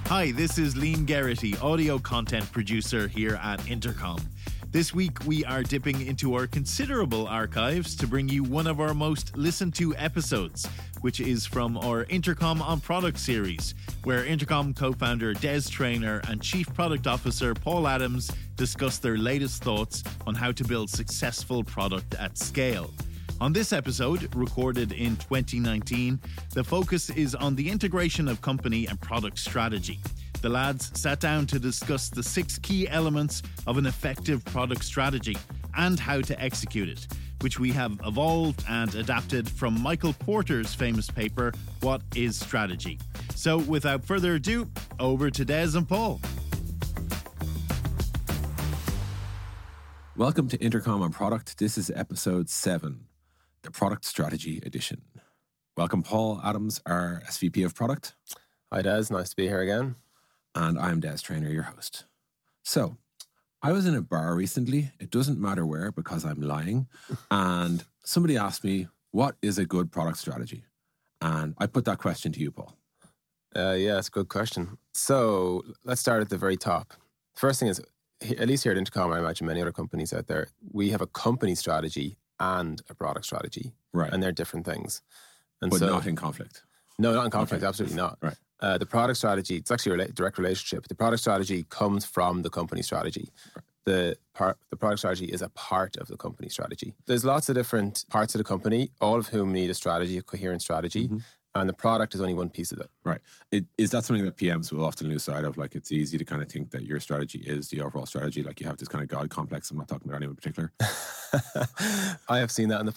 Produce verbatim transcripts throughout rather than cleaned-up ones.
Hi, this is Liam Geraghty, audio content producer here at Intercom. This week we are dipping into our considerable archives to bring you one of our most listened to episodes, which is from our Intercom on Product series, where Intercom co-founder Des Traynor and Chief Product Officer Paul Adams discuss their latest thoughts on how to build successful product at scale. On this episode, recorded in twenty nineteen, the focus is on the integration of company and product strategy. The lads sat down to discuss the six key elements of an effective product strategy and how to execute it, which we have evolved and adapted from Michael Porter's famous paper, What is Strategy? So without further ado, over to Des and Paul. Welcome to Intercom on Product. This is episode seven, the Product Strategy Edition. Welcome, Paul Adams, our S V P of Product. Hi, Des. Nice to be here again. And I'm Des Traynor, your host. So, I was in a bar recently. It doesn't matter where because I'm lying. And somebody asked me, what is a good product strategy? And I put that question to you, Paul. Uh, yeah, it's a good question. So, let's start at the very top. First thing is, at least here at Intercom, I imagine many other companies out there, we have a company strategy and a product strategy. Right. And they're different things. And but so, not in conflict. No, not in conflict. Okay. Absolutely not. Right. Uh, the product strategy, it's actually a rela- direct relationship. The product strategy comes from the company strategy. Right. The part, the product strategy is a part of the company strategy. There's lots of different parts of the company, all of whom need a strategy, a coherent strategy. Mm-hmm. And the product is only one piece of it. Right. It, is that something that P Ms will often lose sight of? Like, it's easy to kind of think that your strategy is the overall strategy. Like, you have this kind of God complex. I'm not talking about anyone in particular. I have seen that in the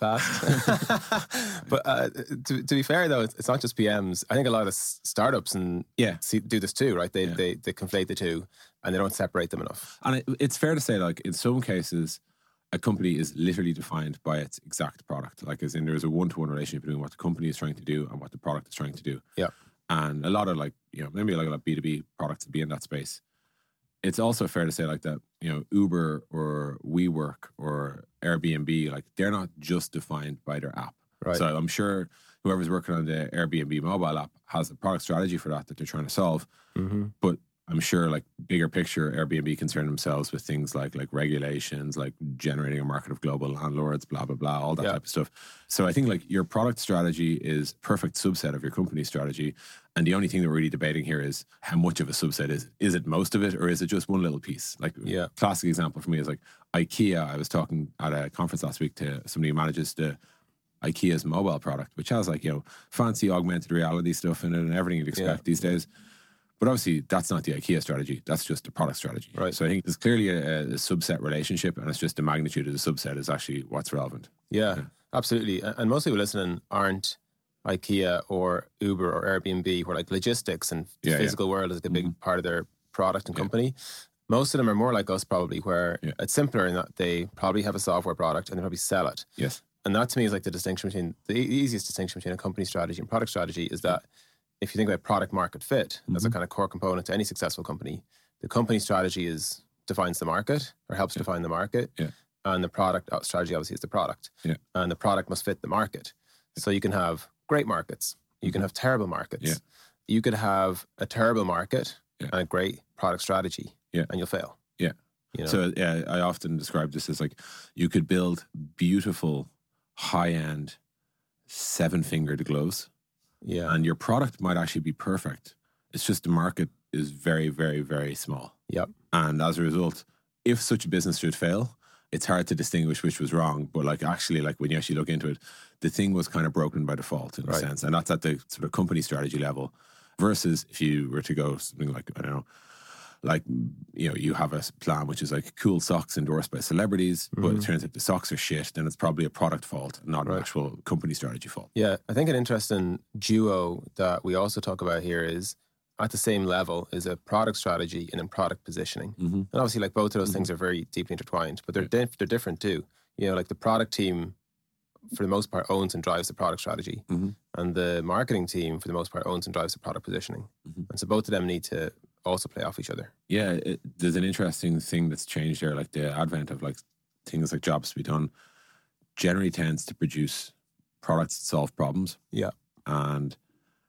past. But uh, to, to be fair, though, it's, it's not just P Ms. I think a lot of s- startups and yeah. see, do this too, right? They, yeah. they they conflate the two and they don't separate them enough. And it, it's fair to say, like, in some cases, a company is literally defined by its exact product. Like, as in, there's a one-to-one relationship between what the company is trying to do and what the product is trying to do. Yeah. And a lot of, like, you know, maybe like a lot of B two B products to be in that space. It's also fair to say, like, that, you know, Uber or WeWork or Airbnb, like, they're not just defined by their app. Right. So I'm sure whoever's working on the Airbnb mobile app has a product strategy for that that they're trying to solve. Mm-hmm. But I'm sure, like, bigger picture, Airbnb concern themselves with things like like regulations, like generating a market of global landlords, blah, blah, blah, all that yeah. type of stuff. So I think, like, your product strategy is a perfect subset of your company strategy. And the only thing that we're really debating here is how much of a subset is. Is it most of it, or is it just one little piece? Like, yeah. classic example for me is like IKEA. I was talking at a conference last week to somebody who manages the IKEA's mobile product, which has, like, you know, fancy augmented reality stuff in it and everything you'd expect yeah. these days. But obviously, that's not the IKEA strategy. That's just the product strategy. Right. So I think there's clearly a, a subset relationship, and it's just the magnitude of the subset is actually what's relevant. Yeah, yeah, absolutely. And most people listening aren't IKEA or Uber or Airbnb, where, like, logistics and the yeah, physical yeah. world is a big mm-hmm. part of their product and yeah. company. Most of them are more like us, probably, where yeah. it's simpler in that they probably have a software product and they probably sell it. Yes. And that, to me, is like the distinction between the easiest distinction between a company strategy and product strategy is that if you think about product market fit mm-hmm. as a kind of core component to any successful company, the company strategy is defines the market or helps yeah. define the market. Yeah. And the product strategy obviously is the product. Yeah. And the product must fit the market. Yeah. So you can have great markets. You mm-hmm. can have terrible markets. Yeah. You could have a terrible market yeah. and a great product strategy yeah. and you'll fail. Yeah. You know? So yeah, I often describe this as like you could build beautiful, high-end, seven-fingered gloves. Yeah. And your product might actually be perfect. It's just the market is very, very, very small. Yep. And as a result, if such a business should fail, it's hard to distinguish which was wrong. But like actually, like when you actually look into it, the thing was kind of broken by default in right. a sense. And that's at the sort of company strategy level. Versus if you were to go something like, I don't know, like, you know, you have a plan which is like cool socks endorsed by celebrities, mm-hmm. but it turns out the socks are shit, then it's probably a product fault, not right. an actual company strategy fault. Yeah, I think an interesting duo that we also talk about here is at the same level is a product strategy and then product positioning. Mm-hmm. And obviously, like, both of those mm-hmm. things are very deeply intertwined, but they're yeah. diff- they're different too. You know, like the product team, for the most part, owns and drives the product strategy. Mm-hmm. And the marketing team, for the most part, owns and drives the product positioning. Mm-hmm. And so both of them need to also play off each other. Yeah, it, there's an interesting thing that's changed there, like the advent of like things like jobs to be done generally tends to produce products that solve problems. Yeah. And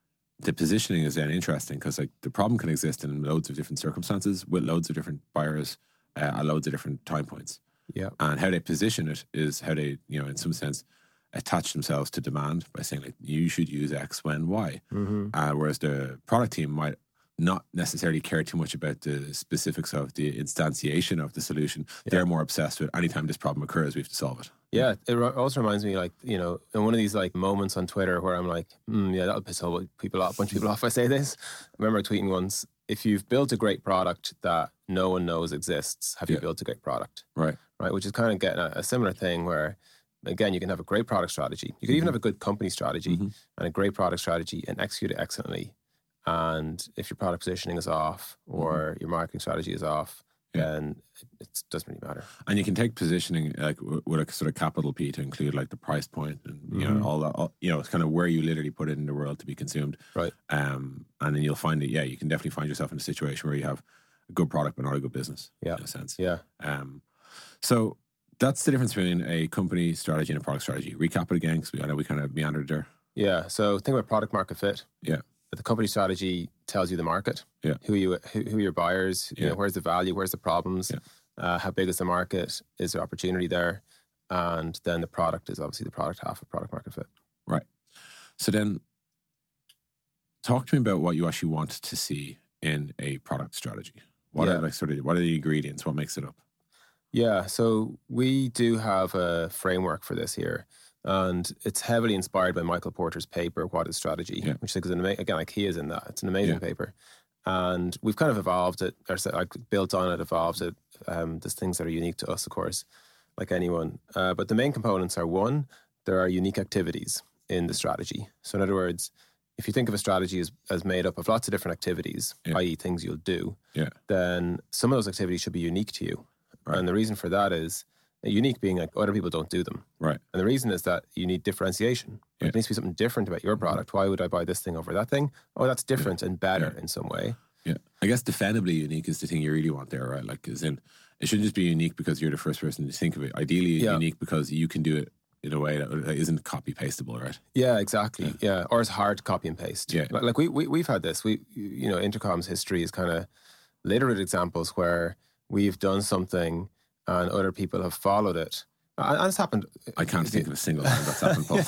the positioning is then interesting because like the problem can exist in loads of different circumstances with loads of different buyers uh, at loads of different time points. Yeah. And how they position it is how they, you know, in some sense, attach themselves to demand by saying like you should use X when Y. Mm-hmm. Uh, whereas the product team might not necessarily care too much about the specifics of the instantiation of the solution. Yeah. They're more obsessed with anytime this problem occurs, we have to solve it. Yeah, it also reminds me, like, you know, in one of these like moments on Twitter where I'm like, mm, yeah, that'll piss all people off, a bunch of people off if I say this. I remember tweeting once, if you've built a great product that no one knows exists, have yeah. you built a great product? Right. Right, which is kind of getting a, a similar thing where, again, you can have a great product strategy. You can mm-hmm. even have a good company strategy mm-hmm. and a great product strategy and execute it excellently. And if your product positioning is off or mm-hmm. your marketing strategy is off, yeah. then it doesn't really matter. And you can take positioning like with a sort of capital P to include like the price point and you mm-hmm. know all that. All, you know, it's kind of where you literally put it in the world to be consumed. Right. Um, and then you'll find that yeah, you can definitely find yourself in a situation where you have a good product but not a good business. Yeah. In a sense. Yeah. Um. So that's the difference between a company strategy and a product strategy. Recap it again because we I know we kind of meandered there. Yeah. So think about product market fit. Yeah. The company strategy tells you the market, yeah. who you who, who are your buyers, you yeah. know, where's the value, where's the problems, yeah. uh, how big is the market, is there opportunity there, and then the product is obviously the product half of product market fit. Right. So then, talk to me about what you actually want to see in a product strategy. What yeah. are like sort of what are the ingredients? What makes it up? Yeah. So we do have a framework for this here. And it's heavily inspired by Michael Porter's paper, What is Strategy? Yeah. Which I think is an amazing, again, IKEA is in that. It's an amazing yeah. paper. And we've kind of evolved it, or like built on it, evolved it. Um, there's things that are unique to us, of course, like anyone. Uh, but the main components are one, there are unique activities in the strategy. So in other words, if you think of a strategy as, as made up of lots of different activities, yeah. that is things you'll do, yeah. then some of those activities should be unique to you. Right. And the reason for that is, unique being like other people don't do them. Right. And the reason is that you need differentiation. Yeah. It needs to be something different about your product. Why would I buy this thing over that thing? Oh, that's different yeah. and better yeah. in some way. Yeah. I guess defendably unique is the thing you really want there, right? Like, as in, it shouldn't just be unique because you're the first person to think of it. Ideally, yeah. unique because you can do it in a way that isn't copy pastable, right? Yeah, exactly. Yeah. yeah. Or it's hard to copy and paste. Yeah. Like, like we, we, we've had this. We, you know, Intercom's history is kind of littered with examples where we've done something and other people have followed it. And it's happened. I can't think of a single time that's happened, Paul.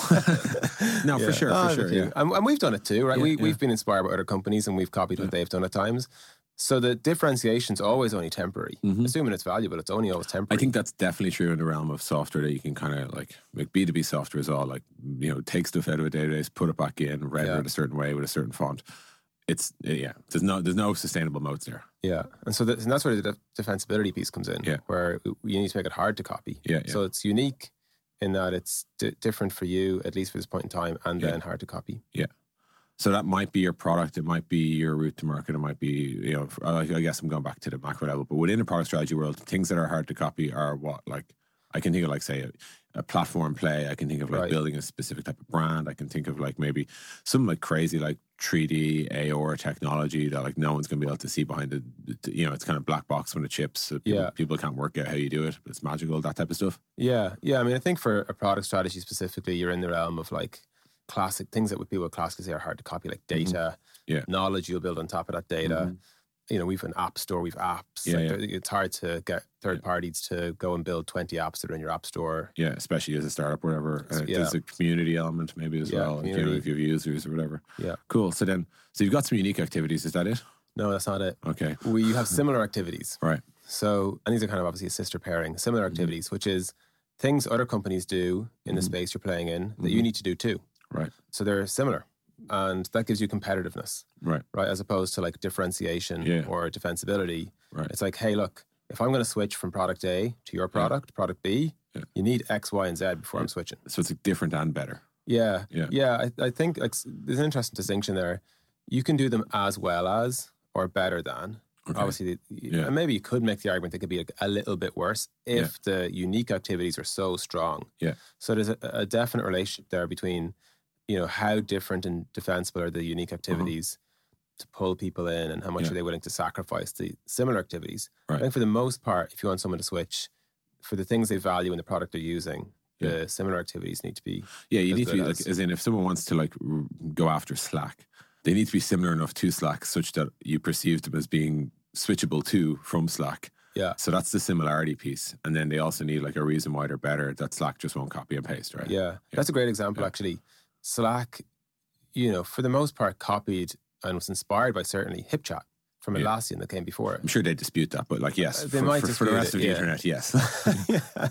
no, yeah. for sure, oh, for sure. Yeah. And, and we've done it too, right? Yeah, we, yeah. We've been inspired by other companies and we've copied what yeah. they've done at times. So the differentiation's always only temporary. Mm-hmm. Assuming it's valuable, it's only always temporary. I think that's definitely true in the realm of software that you can kind of like, like B two B software is all like, you know, take stuff out of a database, put it back in, render yeah. it a certain way with a certain font. It's, yeah, there's no there's no sustainable modes there. Yeah. And so that, and that's where the de- defensibility piece comes in, yeah. where you need to make it hard to copy. Yeah, yeah. So it's unique in that it's d- different for you, at least for this point in time, and yeah. then hard to copy. Yeah. So that might be your product, it might be your route to market, it might be, you know, I guess I'm going back to the macro level, but within the product strategy world, things that are hard to copy are what? Like, I can think of like, say, a, a platform play. I can think of like right. building a specific type of brand. I can think of like maybe some like crazy like three D A R technology that like no one's going to be able to see behind it. You know, it's kind of black box when it chips. So people, yeah. people can't work out how you do it, but it's magical, that type of stuff. Yeah. Yeah. I mean, I think for a product strategy specifically, you're in the realm of like classic things that people would classically say are hard to copy, like data, mm-hmm. yeah. knowledge you'll build on top of that data. Mm-hmm. You know, we've an app store, we've apps. Yeah, like yeah. It's hard to get third yeah. parties to go and build twenty apps that are in your app store. Yeah, especially as a startup or whatever. Uh, yeah. There's a community element maybe as yeah, well, you know, if you have users or whatever. Yeah. Cool. So then, so you've got some unique activities. Is that it? No, that's not it. Okay. We have similar activities. Right. So, and these are kind of obviously a sister pairing, similar activities, mm-hmm. which is things other companies do in mm-hmm. the space you're playing in that mm-hmm. you need to do too. Right. So they're similar. And that gives you competitiveness. Right. Right. As opposed to like differentiation yeah. or defensibility. Right. It's like, hey, look, if I'm going to switch from product A to your product, yeah. product B, yeah. you need X, Y, and Z before yeah. I'm switching. So it's like different and better. Yeah. Yeah. Yeah. I, I think like, there's an interesting distinction there. You can do them as well as or better than. Okay. Obviously, yeah. and maybe you could make the argument they could be a, a little bit worse if yeah. the unique activities are so strong. Yeah. So there's a, a definite relationship there between, you know, how different and defensible are the unique activities uh-huh. to pull people in and how much yeah. are they willing to sacrifice the similar activities. Right. I think for the most part, if you want someone to switch, for the things they value in the product they're using, yeah. the similar activities need to be Yeah, you need to be, as. like, as in if someone wants to like r- go after Slack, they need to be similar enough to Slack such that you perceive them as being switchable to from Slack. Yeah. So that's the similarity piece. And then they also need like a reason why they're better that Slack just won't copy and paste, right? Yeah. yeah. That's a great example, Yeah. actually. Slack, you know, for the most part, copied and was inspired by certainly HipChat from Atlassian that came before it. I'm sure they dispute that, but like, yes, Uh, they for, might for, for the dispute rest it, of the yeah. internet, yes.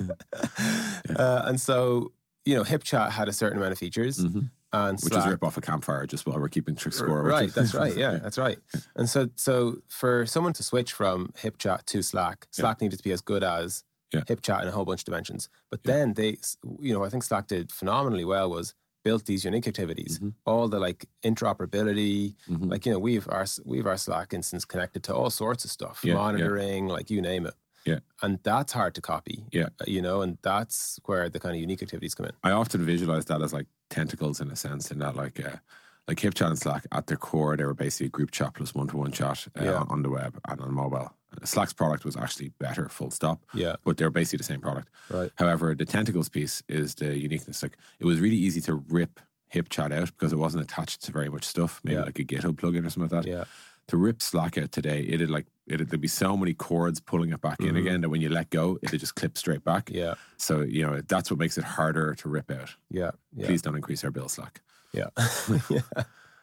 yeah. uh, and so, you know, HipChat had a certain amount of features. Mhm. And Which Slack, is a rip off a campfire, just while we're keeping trick score. which Right, is- that's right. Yeah, that's right. And so, so for someone to switch from HipChat to Slack, Slack needed to be as good as Yeah. HipChat in a whole bunch of dimensions. But Yeah. then they, you know, I think Slack did phenomenally well was built these unique activities, Mhm. all the like interoperability, Mhm. like, you know, we've our we've our Slack instance connected to all sorts of stuff, Yeah, yeah. monitoring, like you name it. Yeah. And that's hard to copy. Yeah. uh, You know, and that's where the kind of unique activities come in. I often visualize that as like tentacles in a sense, in that like uh, like HipChat and Slack at their core, they were basically a group chat plus one-to-one chat uh, Yeah. on the web and on mobile. Slack's product was actually better, full stop, Yeah. but they're basically the same product. Right. However, the tentacles piece is the uniqueness. Like, it was really easy to rip HipChat out because it wasn't attached to very much stuff, maybe Yeah. like a GitHub plugin or something like that. Yeah. To rip Slack out today, it'd like it'd there'd be so many cords pulling it back in Mhm. again that when you let go, it'd just clip straight back. Yeah. So, you know, that's what makes it harder to rip out. Yeah. Yeah. Please don't increase our bill, Slack. Yeah. yeah.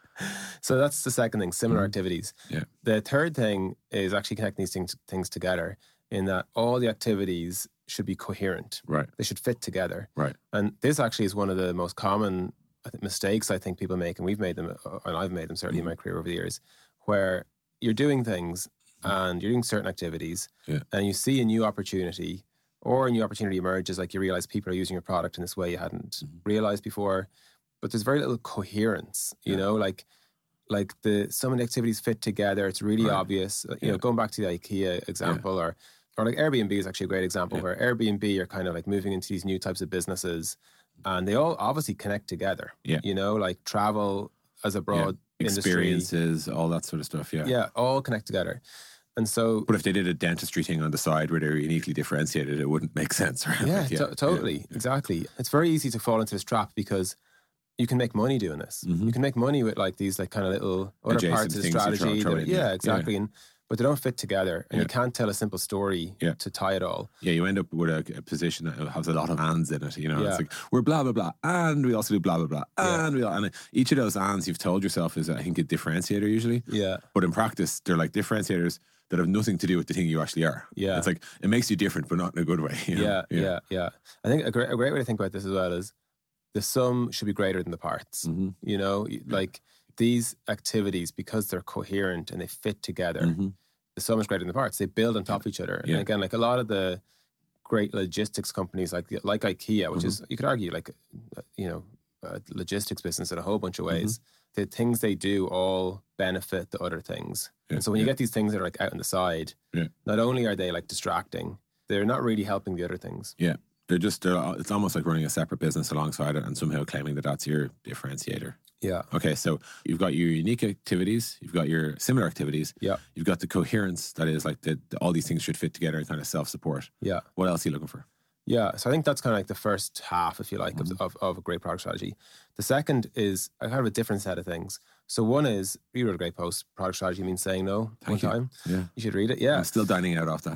So that's the second thing, similar Mhm. activities. Yeah. The third thing is actually connecting these things, things together in that all the activities should be coherent. Right. They should fit together. Right. And this actually is one of the most common I think, mistakes I think people make, and we've made them, uh, and I've made them certainly in my career over the years, where you're doing things and you're doing certain activities Yeah. and you see a new opportunity or a new opportunity emerges, like you realize people are using your product in this way you hadn't Mhm. realized before, but there's very little coherence, you Yeah. know, like like the some of the activities fit together. It's really Right. obvious. You Yeah. know, going back to the IKEA example, or or like Airbnb is actually a great example Yeah. where Airbnb are kind of like moving into these new types of businesses, and they all obviously connect together. Yeah. You know, like travel as a broad industry, Experiences, all that sort of stuff. Yeah. yeah, all connect together. And so, But if they did a dentistry thing on the side where they were uniquely differentiated, it wouldn't make sense. Right? yeah, Like, to- totally, yeah. exactly. It's very easy to fall into this trap because you can make money doing this. Mhm. You can make money with like these like kind of little other Adjacent parts of the things you throw- strategy. throw that are- in, yeah, yeah. exactly. And but they don't fit together, and Yeah. you can't tell a simple story Yeah. to tie it all. Yeah, you end up with a, a position that has a lot of ands in it. You know, Yeah. it's like we're blah blah blah, and we also do blah blah blah, Yeah. and we all, and each of those ands you've told yourself is, I think, a differentiator usually. Yeah, But in practice, they're like differentiators that have nothing to do with the thing you actually are. Yeah. It's like it makes you different, but not in a good way. you know? yeah, yeah, yeah. I think a great, a great way to think about this as well is the sum should be greater than the parts. Mhm. You know, like these activities, because they're coherent and they fit together, Mhm. the sum is greater than the parts. They build on top of each other. Yeah. And again, like a lot of the great logistics companies, like like IKEA, which Mm-hmm. is you could argue like uh, you know a logistics business in a whole bunch of Mm-hmm. ways. The things they do all benefit the other things. Yeah, And so when you yeah. get these things that are like out on the side, Yeah. not only are they like distracting, they're not really helping the other things. Yeah. They're just, they're, it's almost like running a separate business alongside it and somehow claiming that that's your differentiator. Yeah. Okay, so you've got your unique activities, you've got your similar activities, Yeah. you've got the coherence that is like the, the- all these things should fit together and kind of self support. Yeah. What else are you looking for? Yeah, so I think that's kind of like the first half, if you like, Mm-hmm. of, of, of a great product strategy. The second is a kind of a different set of things. So one is, you wrote a great post, product strategy means saying no one Thank you. time. Yeah. You should read it. Yeah. I'm still dining out off that.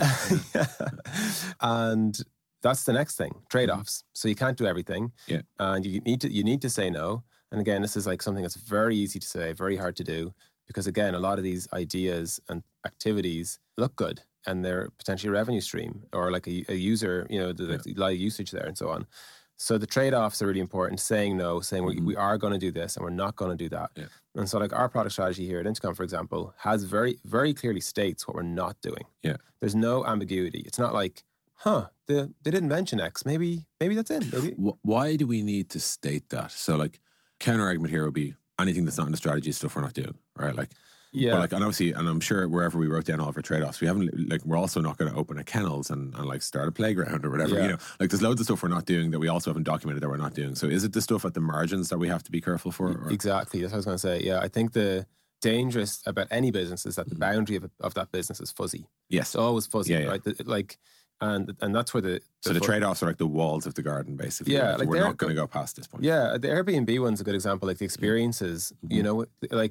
Yeah. And that's the next thing, trade-offs. So you can't do everything. Yeah. And you need to you need to say no. And again, this is like something that's very easy to say, very hard to do. Because again, a lot of these ideas and activities look good and they're potentially a revenue stream or like a, a user, you know, there's a lot of usage there and so on. So the trade-offs are really important. Saying no, saying we, we are going to do this and we're not going to do that. Yeah. And so like our product strategy here at Intercom, for example, has very, very clearly states what we're not doing. Yeah. There's no ambiguity. It's not like, huh, they, they didn't mention X. Maybe, maybe that's it. Maybe. Wh- Why do we need to state that? So, like, counter argument here would be anything that's not in the strategy is stuff we're not doing, right? Like, Yeah. but like, and obviously, and I'm sure wherever we wrote down all of our trade offs, we haven't, like, we're also not going to open a kennels and, and like start a playground or whatever, Yeah. you know, like, there's loads of stuff we're not doing that we also haven't documented that we're not doing. So, is it the stuff at the margins that we have to be careful for? Or? Exactly. That's what I was going to say. Yeah. I think the dangerous about any business is that the Mhm. boundary of, of that business is fuzzy. Yes. It's always fuzzy, Yeah, yeah. right? The- like, and and that's where the, So the fu- trade offs are like the walls of the garden, basically. Yeah, Like, like we're they're not going to go- go past this point. Yeah, the Airbnb one's a good example. Like the experiences, Mm-hmm. you know, like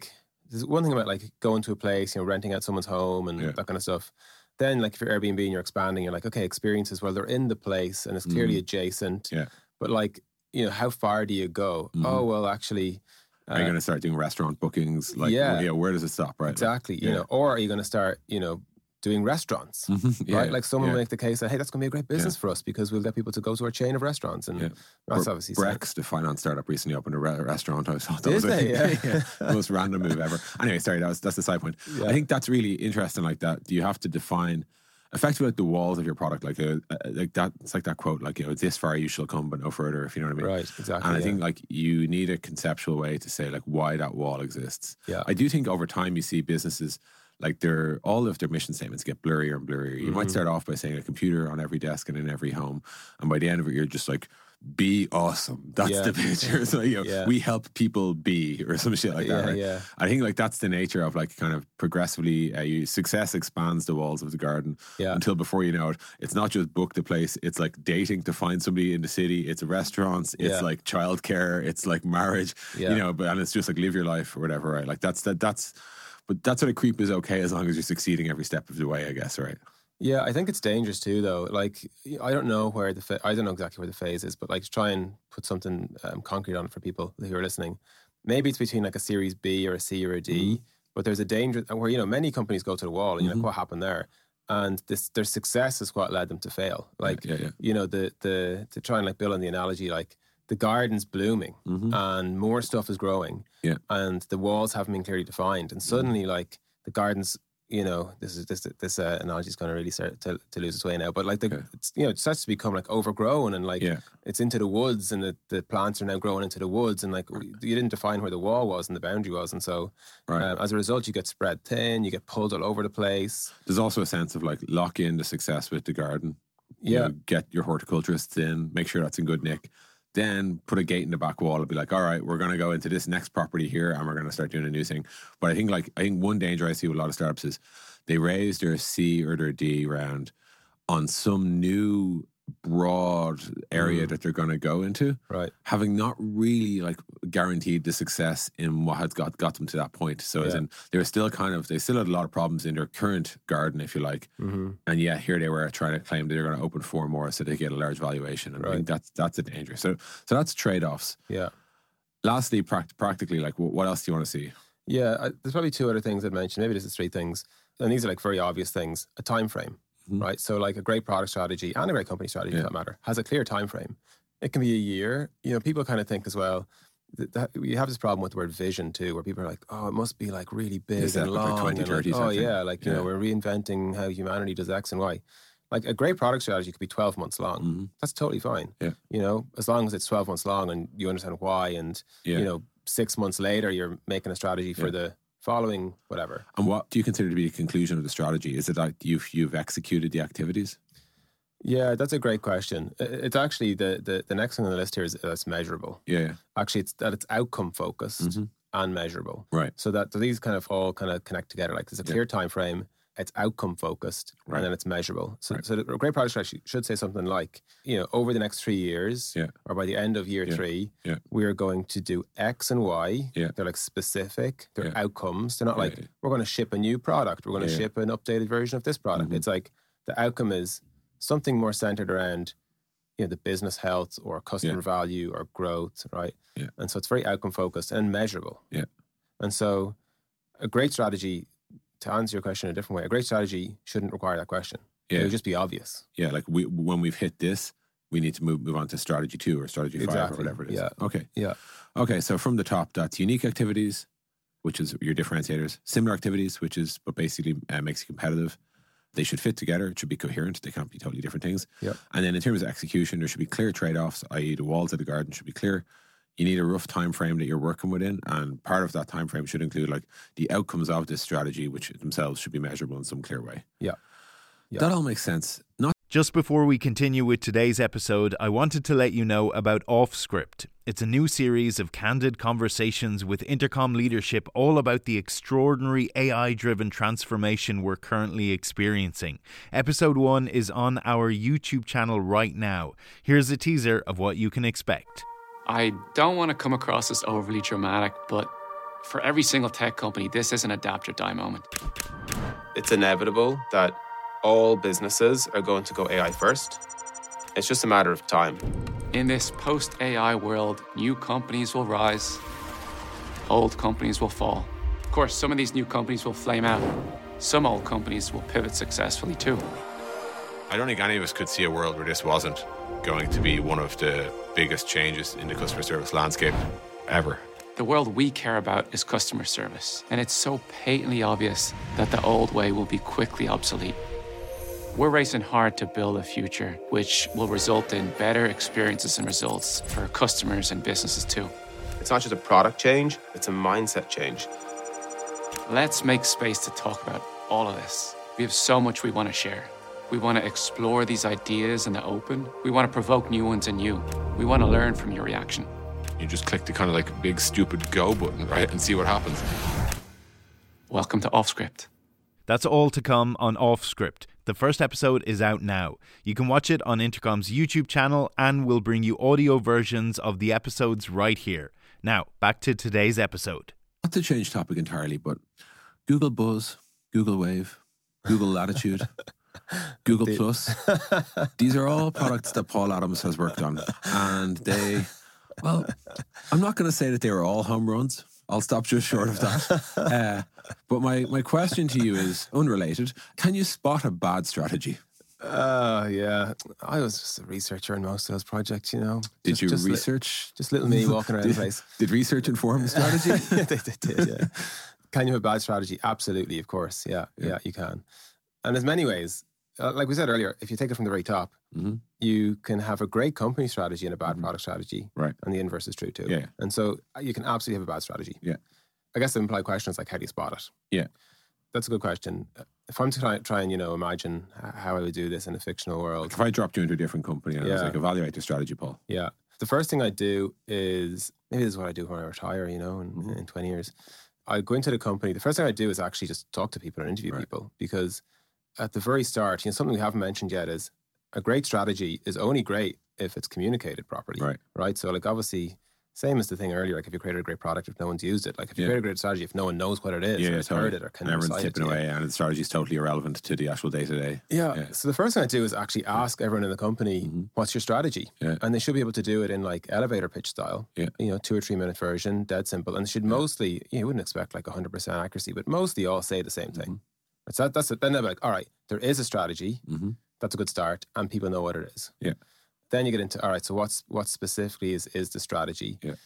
there's one thing about like going to a place, you know, renting out someone's home and Yeah. that kind of stuff. Then like if you're Airbnb and you're expanding, you're like, okay, experiences, well, they're in the place and it's clearly Mm. adjacent. Yeah. But like, you know, how far do you go? Mhm. Oh, well, actually... Are you uh, going to start doing restaurant bookings? Like, Yeah. yeah, where does it stop, right? exactly. You yeah. know, or are you going to start, you know, doing restaurants? Mhm. Yeah, Right? Like someone yeah. will make the case that, hey, that's going to be a great business for us because we'll get people to go to our chain of restaurants. And Yeah. that's Bre- obviously... sad. Brex, the finance startup, recently opened a re- restaurant. I thought that Did was they? a, Yeah. the most random move ever. Anyway, sorry, that was, that's the side point. Yeah. I think that's really interesting. Like that, you have to define effectively like the walls of your product. Like a, like that. It's like that quote. Like, you know, this far you shall come, but no further. If you know what I mean. Right, exactly. And I yeah. think like you need a conceptual way to say like why that wall exists. Yeah. I do think over time you see businesses like their all of their mission statements get blurrier and blurrier. You Mm-hmm. might start off by saying a computer on every desk and in every home, and by the end of it, you're just like, be awesome. That's Yeah. the picture. So you know, Yeah. we help people be or some shit like that. Yeah, Right? yeah. I think like that's the nature of like kind of progressively uh, you, success expands the walls of the garden Yeah. until before you know it, it's not just book the place. It's like dating to find somebody in the city. It's restaurants. It's Yeah. like childcare. It's like marriage. Yeah. You know, but and it's just like live your life or whatever. Right? Like that's that. That's but that sort of creep is okay as long as you're succeeding every step of the way. I guess. Right. Yeah, I think it's dangerous too, though. Like, I don't know where the fa- I don't know exactly where the phase is, but like, to try and put something um, concrete on it for people who are listening. Maybe it's between like a Series B or a C or a D, Mm-hmm. but there's a danger where you know many companies go to the wall, and you're Mhm. like, what happened there? And this their success is what led them to fail. Like, yeah, yeah. you know, the the to try and like build on the analogy, like the garden's blooming Mhm. and more stuff is growing, Yeah. and the walls haven't been clearly defined, and suddenly like the garden's, you know, this is this this uh, analogy is going to really start to, to lose its way now. But like the, Okay. it's, you know, it starts to become like overgrown and like Yeah. it's into the woods, and the, the plants are now growing into the woods, and like you didn't define where the wall was and the boundary was, and so Right. um, as a result, you get spread thin, you get pulled all over the place. There's also a sense of like lock in the success with the garden. You Yeah. know, get your horticulturists in, make sure that's in good nick. Then put a gate in the back wall and be like, all right, we're going to go into this next property here and we're going to start doing a new thing. But I think like, I think one danger I see with a lot of startups is they raise their C or their D round on some new broad area Mm. that they're going to go into, Right. having not really like guaranteed the success in what has got, got them to that point. So as Yeah. in, they're still kind of, they still had a lot of problems in their current garden, if you like. Mm-hmm. And yeah, here they were trying to claim they're going to open four more so they get a large valuation. And I Right. think that's that's a danger. So so that's trade-offs. Yeah. Lastly, pract- practically, like what, what else do you want to see? Yeah. I, there's probably two other things I'd mention. Maybe this is three things. And these are like very obvious things. A time frame, Mhm. right? So like a great product strategy and a great company strategy Yeah. for that matter has a clear time frame. It can be a year. You know, people kind of think as well, that, that we have this problem with the word vision too, where people are like, oh, it must be like really big Is that and like long. twenty and like, thirty oh something? yeah, like, you Yeah. know, we're reinventing how humanity does X and Y. Like a great product strategy could be twelve months long. Mhm. That's totally fine. Yeah. You know, as long as it's twelve months long and you understand why, and Yeah. you know, six months later you're making a strategy for Yeah. the following whatever. And what do you consider to be the conclusion of the strategy? Is it that you've you've executed the activities? Yeah, that's a great question. I- It's actually the the, the next thing on the list here is that's measurable. Yeah, yeah. Actually, it's that it's outcome focused Mhm. and measurable. Right. So that so these kind of all kind of connect together. Like there's a Yeah. clear time frame, it's outcome focused, Right. and then it's measurable. So, Right. so the great product strategy should say something like, you know, over the next three years, Yeah. or by the end of year Yeah. three, Yeah. we are going to do X and Y. Yeah. They're like specific. They're Yeah. outcomes. They're not Yeah, like yeah. we're going to ship a new product. We're going to Yeah, yeah. ship an updated version of this product. Mhm. It's like the outcome is something more centered around, you know, the business health or customer Yeah. value or growth, right? Yeah. And so it's very outcome focused and measurable. Yeah. And so a great strategy, to answer your question in a different way, a great strategy shouldn't require that question. It Yeah. would just be obvious. Yeah, like we when we've hit this, we need to move move on to strategy two or strategy five Exactly. or whatever it is. Yeah. Okay. Yeah. Okay. So from the top, that's unique activities, which is your differentiators. Similar activities, which is what basically uh, makes you competitive. They should fit together. It should be coherent. They can't be totally different things. Yep. And then in terms of execution, there should be clear trade-offs, that is the walls of the garden should be clear. You need a rough time frame that you're working within, and part of that time frame should include like the outcomes of this strategy, which themselves should be measurable in some clear way. Yeah. Yeah. That all makes sense. Not Just before we continue with today's episode, I wanted to let you know about Offscript. It's a new series of candid conversations with Intercom leadership all about the extraordinary A I-driven transformation we're currently experiencing. Episode one is on our YouTube channel right now. Here's a teaser of what you can expect. I don't want to come across as overly dramatic, but For every single tech company, this is an adapt or die moment. It's inevitable that all businesses are going to go A I first. It's just a matter of time. In this post-A I world, new companies will rise, old companies will fall. Of course, some of these new companies will flame out. Some old companies will pivot successfully too. I don't think any of us could see a world where this wasn't going to be one of the biggest changes in the customer service landscape ever. The world we care about is customer service, and it's so patently obvious that the old way will be quickly obsolete. We're racing hard to build a future which will result in better experiences and results for our customers and businesses too. It's not just a product change, it's a mindset change. Let's make space to talk about all of this. We have so much we want to share. We want to explore these ideas in the open. We want to provoke new ones in you. We want to learn from your reaction. You just click the kind of like big stupid go button, right? And see what happens. Welcome to Offscript. That's all to come on Offscript. The first episode is out now. You can watch it on Intercom's YouTube channel, and we'll bring you audio versions of the episodes right here. Now, back to today's episode. Not to change topic entirely, but Google Buzz, Google Wave, Google Latitude, Google Plus. These are all products that Paul Adams has worked on. And they, well, I'm not going to say that they were all home runs. I'll stop just short of that. Uh, but my, my question to you is unrelated. Can you spot a bad strategy? Uh, yeah. I was just a researcher in most of those projects, you know. Did just, you just research? Li- just little me walking around did, the place. Did research inform the strategy? Yeah, they, they did, yeah. Can you have a bad strategy? Absolutely, of course. Yeah, yeah, yeah you can. And there's many ways. Uh, like we said earlier, if you take it from the very top, mm-hmm. you can have a great company strategy and a bad mm-hmm. product strategy. Right. And the inverse is true too. Yeah. And so you can absolutely have a bad strategy. Yeah. I guess the implied question is like, how do you spot it? Yeah. That's a good question. If I'm to try, try and, you know, imagine how I would do this in a fictional world. Like if I dropped you into a different company and yeah. I was like, evaluate the strategy, Paul. Yeah. The first thing I do is, maybe this is what I do when I retire, you know, in, mm-hmm. in twenty years. I go into the company. The first thing I do is actually just talk to people and interview right. people, because at the very start, you know, something we haven't mentioned yet is a great strategy is only great if it's communicated properly. Right. Right. So like obviously, same as the thing earlier, like if you created a great product, if no one's used it, like if you yeah. create a great strategy, if no one knows what it is, yeah, or yeah, has totally. heard it, or can and everyone's recite tipping it, away, yeah. and the strategy is totally irrelevant to the actual day to day. Yeah. So the first thing I do is actually ask everyone in the company, mm-hmm. what's your strategy? Yeah. And they should be able to do it in like elevator pitch style. Yeah. You know, two or three minute version, dead simple. And they should yeah. mostly, you wouldn't expect like one hundred percent accuracy, but mostly all say the same thing. Mm-hmm. So that, that's it. Then they're like, all right, there is a strategy. Mm-hmm. That's a good start, and people know what it is. Yeah. Then you get into, all right, so what's what specifically is is the strategy? Yeah.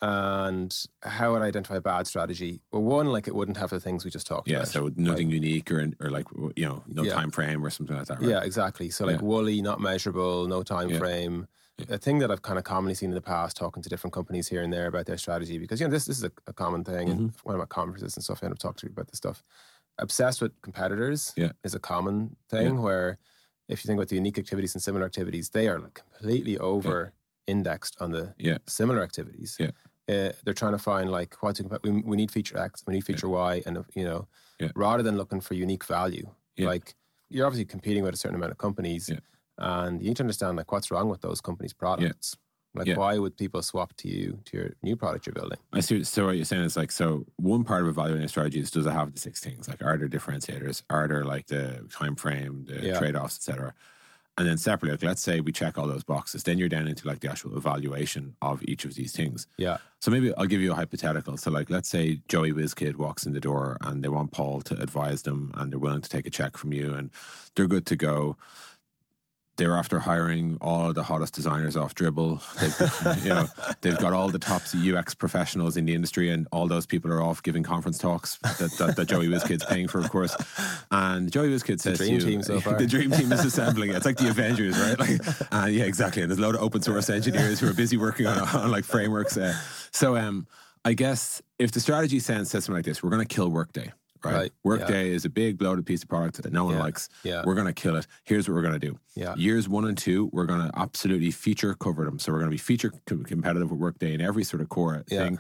And how would I identify a bad strategy? Well, one, like it wouldn't have the things we just talked yeah, about. Yeah, so nothing right? unique or or like, you know, no yeah. time frame or something like that, right? Yeah, exactly. So like yeah. woolly, not measurable, no time yeah. frame. Yeah. A thing that I've kind of commonly seen in the past, talking to different companies here and there about their strategy, because, you know, this, this is a, a common thing. Mm-hmm. And when I'm at conferences and stuff, I end up talking to people about this stuff. Obsessed with competitors yeah. is a common thing yeah. where if you think about the unique activities and similar activities, they are like completely over indexed on the yeah. similar activities. Yeah. Uh, they're trying to find like what to compare. We, we need feature X, we need feature yeah. Y, and you know, yeah. rather than looking for unique value, yeah. like you're obviously competing with a certain amount of companies, yeah. and you need to understand like what's wrong with those companies' products. Yeah. Like yeah. why would people swap to you to your new product you're building? I see. So what you're saying is like, so one part of evaluating a strategy is, does it have the six things? Like, are there differentiators? Are there like the time frame, the yeah. trade-offs, et cetera? And then separately, like let's say we check all those boxes, then you're down into like the actual evaluation of each of these things. Yeah. So maybe I'll give you a hypothetical. So like, let's say Joey WizKid walks in the door and they want Paul to advise them and they're willing to take a check from you and they're good to go. They're after hiring all the hottest designers off Dribbble. They've, you know, they've got all the top U X professionals in the industry, and all those people are off giving conference talks that, that, that Joey WizKid's paying for, of course. And Joey WizKid says, the dream to you, team so far. The dream team is assembling it. It's like the Avengers, right? Like, uh, yeah, exactly. And there's a load of open source engineers who are busy working on, on like frameworks. Uh, so, um, I guess if the strategy sense says something like this, we're going to kill Workday. Right. right. Workday yeah. is a big bloated piece of product that no one yeah. likes. Yeah. We're going to kill it. Here's what we're going to do. Yeah. Years one and two, we're going to absolutely feature cover them. So we're going to be feature co- competitive with Workday in every sort of core yeah. thing.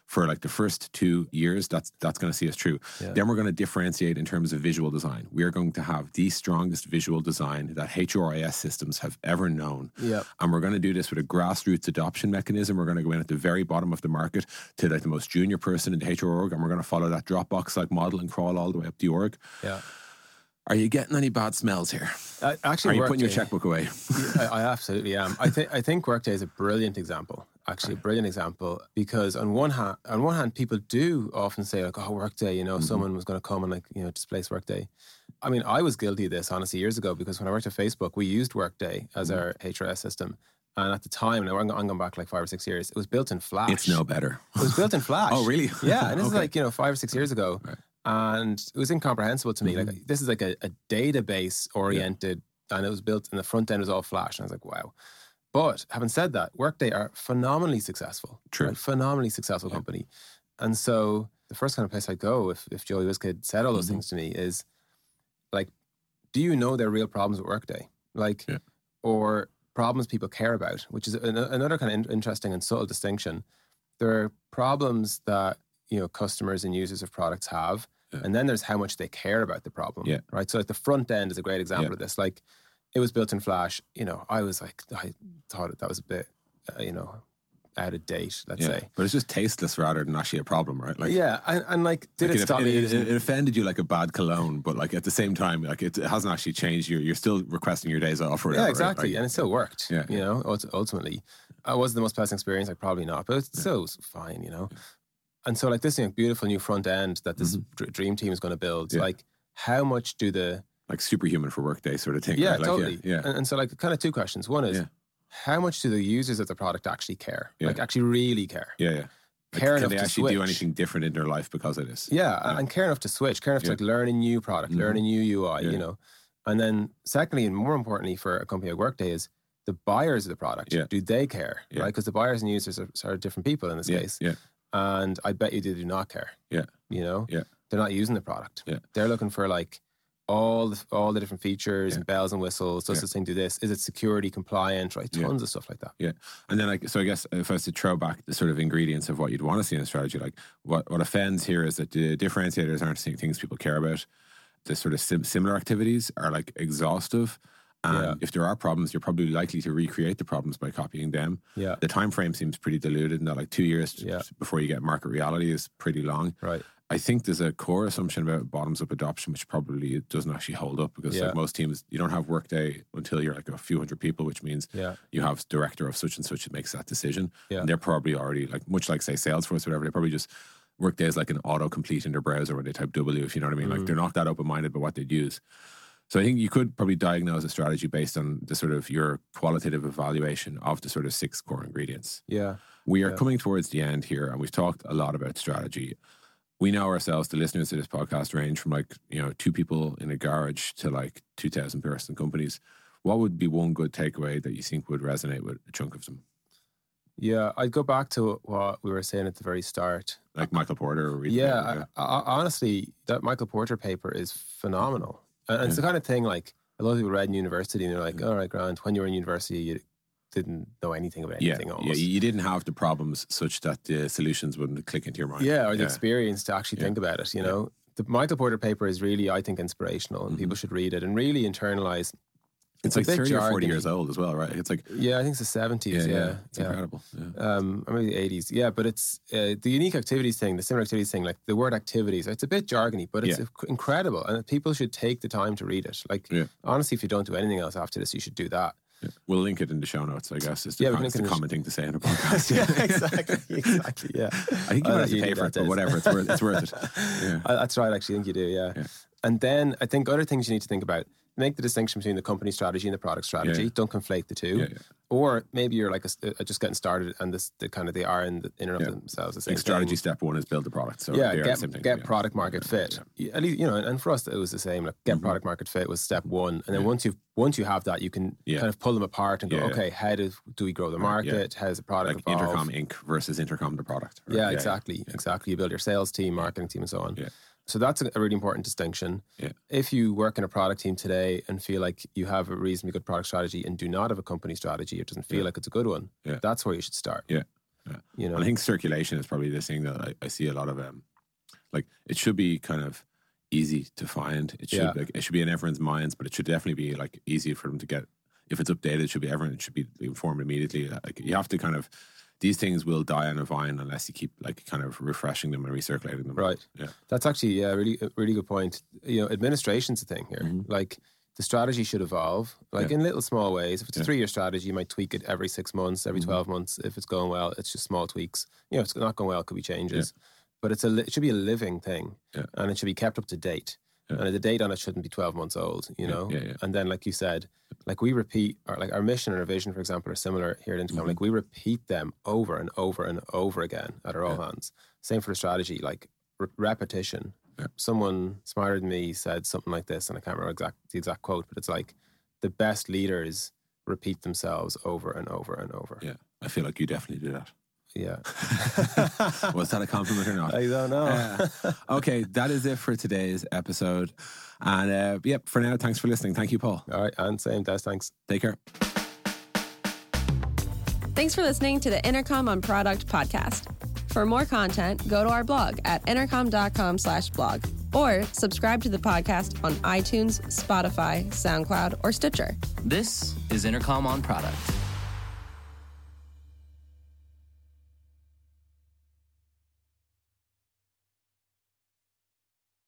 for like the first two years, that's that's going to see us through. Yeah. Then we're going to differentiate in terms of visual design. We are going to have the strongest visual design that H R I S systems have ever known. Yeah. And we're going to do this with a grassroots adoption mechanism. We're going to go in at the very bottom of the market to like the most junior person in the H R org, and we're going to follow that Dropbox-like model and crawl all the way up the org. Yeah. Are you getting any bad smells here? Uh, actually, Are you Workday, putting your checkbook away? I, I absolutely am. I think I think Workday is a brilliant example. Actually, a brilliant example because on one hand, on one hand, people do often say like, "Oh, Workday," you know, mm-hmm. someone was going to come and like you know displace Workday. I mean, I was guilty of this honestly years ago because when I worked at Facebook, we used Workday as mm-hmm. our H R S system. And at the time, now I'm, I'm going back like five or six years, it was built in Flash. It's no better. It was built in Flash. Oh, really? Yeah, and this okay. is like you know five or six years ago. Right. And it was incomprehensible to me. Mm-hmm. Like this is like a, a database oriented, yeah. and it was built, and the front end was all Flash. And I was like, wow. But having said that, Workday are phenomenally successful. True. Right? Phenomenally successful yeah. company. And so the first kind of place I'd go if, if Joey Whiskid said all those mm-hmm. things to me is like, do you know their real problems with Workday? Like, yeah. or problems people care about, which is an, another kind of in, interesting and subtle distinction. There are problems that, you know, customers and users of products have. Yeah. And then there's how much they care about the problem, yeah. right? So like the front end is a great example yeah. of this. Like it was built in Flash. You know, I was like, I thought that was a bit, uh, you know, out of date, let's yeah. say. But it's just tasteless rather than actually a problem, right? Like, yeah, and, and like, did like it, it stop it, me it, using... it offended you like a bad cologne, but like at the same time, like it, it hasn't actually changed. You're, you're still requesting your days off or whatever. Yeah, exactly. Right? Like, and it still worked, yeah. you know, ultimately. Uh, was it the most pleasant experience? Like probably not, but it yeah. still was fine, you know. Yeah. And so like this you know, beautiful new front end that this mm-hmm. dream team is going to build, yeah. like how much do the... Like superhuman for Workday sort of thing. Yeah, right? Like, totally. Yeah, yeah. And, and so like kind of two questions. One is, yeah. how much do the users of the product actually care? Yeah. Like actually really care? Yeah, yeah. Like, care can enough they to actually switch? do anything different in their life because of this? Yeah, yeah. and care enough to switch, care enough yeah. to like learn a new product, mm-hmm. learn a new U I, yeah. you know. And then secondly, and more importantly for a company like Workday is the buyers of the product. Yeah. Do they care? Yeah. Right? Because the buyers and users are, are different people in this yeah. case. Yeah. And I bet you they do not care. Yeah. You know? Yeah. They're not using the product. Yeah. They're looking for like all the, all the different features yeah. and bells and whistles. Does yeah. this thing do this? Is it security compliant? Right? Tons yeah. of stuff like that. Yeah. And then like, so I guess if I was to throw back the sort of ingredients of what you'd want to see in a strategy, like what, what offends here is that the differentiators aren't seeing things people care about. The sort of sim- similar activities are like exhaustive. And yeah. if there are problems, you're probably likely to recreate the problems by copying them. Yeah. The time frame seems pretty diluted, and that like two years yeah. before you get market reality is pretty long. Right. I think there's a core assumption about bottoms up adoption, which probably doesn't actually hold up because yeah. like most teams, you don't have Workday until you're like a few hundred people, which means yeah. you have director of such and such that makes that decision. Yeah. And they're probably already like, much like say Salesforce or whatever, they probably just Workday is like an autocomplete in their browser when they type W, if you know what I mean. Mm. Like they're not that open-minded about what they'd use. So I think you could probably diagnose a strategy based on the sort of your qualitative evaluation of the sort of six core ingredients. Yeah. We are yeah. coming towards the end here, and we've talked a lot about strategy. We know ourselves, the listeners to this podcast range from like, you know, two people in a garage to like two thousand person companies. What would be one good takeaway that you think would resonate with a chunk of them? Yeah, I'd go back to what we were saying at the very start. Like Michael Porter? Or yeah, yeah. I, I, honestly, that Michael Porter paper is phenomenal. And, and yeah. it's the kind of thing like a lot of people read in university and they're like, all right, Grant, when you were in university, you didn't know anything about anything yeah, almost. Yeah, you didn't have the problems such that the solutions wouldn't click into your mind. Yeah, or the yeah. experience to actually yeah. think about it, you yeah. know. The Michael Porter paper is really, I think, inspirational and mm-hmm. people should read it and really internalize. It's, it's like thirty or forty years old as well, right? It's like yeah, I think it's the seventies. Yeah, yeah, yeah. it's yeah. incredible. Yeah. Um, or maybe the eighties. Yeah, but it's uh, the unique activities thing, the similar activities thing. Like the word activities, it's a bit jargony, but it's yeah. incredible, and people should take the time to read it. Like yeah. honestly, if you don't do anything else after this, you should do that. Yeah. We'll link it in the show notes, I guess. It's the, yeah, com- it's the common sh- thing to say in a podcast. yeah, exactly, exactly. Yeah, I think you might have to pay for it, but whatever, it's worth, it's worth it. Yeah. Uh, that's right. Actually, I think you do. Yeah. yeah. And then I think other things you need to think about. Make the distinction between the company strategy and the product strategy. Yeah. Don't conflate the two. Yeah, yeah. Or maybe you're like a, a just getting started, and this the kind of they are in, the, in and of yeah. themselves. The same like strategy thing. Step one is build the product. So yeah, they get, are the same thing. get yeah. product market fit. Yeah. At least you know, and for us it was the same. Like get mm-hmm. product market fit was step one, and then yeah. once you once you have that, you can yeah. kind of pull them apart and go, yeah, yeah. okay, how do do we grow the market? Yeah. How's the product like evolve? Intercom Incorporated versus Intercom the product. Right? Yeah, yeah, exactly, yeah. exactly. You build your sales team, marketing team, and so on. Yeah. So that's a really important distinction. Yeah. If you work in a product team today and feel like you have a reasonably good product strategy and do not have a company strategy, it doesn't feel yeah. like it's a good one, yeah. that's where you should start. Yeah. Yeah. You know, And I think circulation is probably the thing that I, I see a lot of. Um, like it should be kind of easy to find. It should Yeah. like it should be in everyone's minds, but it should definitely be like easy for them to get. If it's updated, it should be everyone. It should be informed immediately. Like you have to kind of. These things will die on a vine unless you keep like kind of refreshing them and recirculating them. Right. Yeah. That's actually yeah, really a really good point. You know, administration's a thing here. Mm-hmm. Like the strategy should evolve, like Yeah. in little small ways. If it's a Yeah. three-year strategy, you might tweak it every six months, every Mm-hmm. twelve months. If it's going well, it's just small tweaks. You know, if it's not going well, it could be changes. But it's a li- it should be a living thing, Yeah. and it should be kept up to date. Yeah. And the date on it shouldn't be twelve months old. You Yeah, know. yeah, yeah. And then, like you said, like we repeat, or like our mission and our vision, for example, are similar here at Intercom. Mm-hmm. Like we repeat them over and over and over again at our all hands. Same for the strategy, like re- repetition. Yeah. Someone smarter than me said something like this, and I can't remember exact the exact quote, but it's like the best leaders repeat themselves over and over and over. Yeah. I feel like you definitely do that. Yeah. Was that a compliment or not? I don't know. Uh, okay, that is it for today's episode. And uh, yep, for now, thanks for listening. Thank you, Paul. All right, and same, Des, thanks. Take care. Thanks for listening to the Intercom on Product podcast. For more content, go to our blog at intercom.com slash blog or subscribe to the podcast on iTunes, Spotify, SoundCloud, or Stitcher. This is Intercom on Product.